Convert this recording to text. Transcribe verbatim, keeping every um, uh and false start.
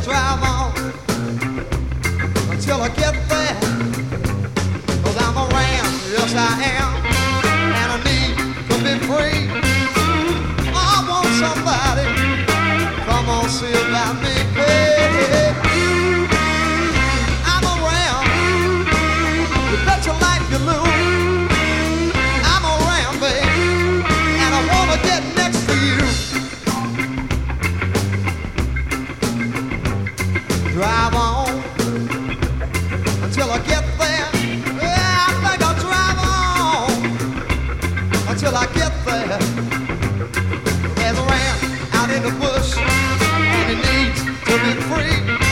drive on until I get there. Cause I'm around, yes I am, and I need to be free. I want somebody, come on, see about me. Hey, hey. I'm around, you bet your life you lose. I'm around, babe, and I wanna get next to you. Drive on until I get there. Yeah, I think I'll drive on until I get there. There's a ram out in the bush and he needs to be free.